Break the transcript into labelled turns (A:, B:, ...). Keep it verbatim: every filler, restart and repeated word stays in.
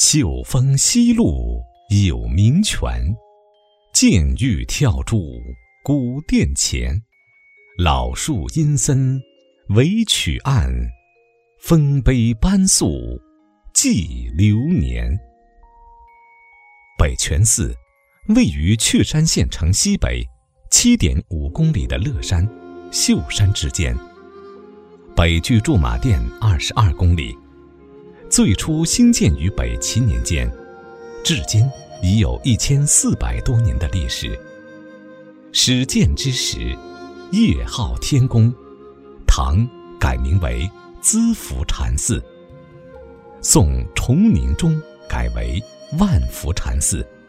A: 秀峰西路有名泉，见玉跳柱古殿前。老树阴森惟曲岸，丰碑班肃记流年。北泉寺位于确山县城西北 七点五公里的乐山、秀山之间，北距驻马店二十二公里。最初兴建于北齐年间，至今已有一千四百多年的历史。始建之时，业号天宫，唐改名为资福禅寺，宋崇宁中改为万福禅寺。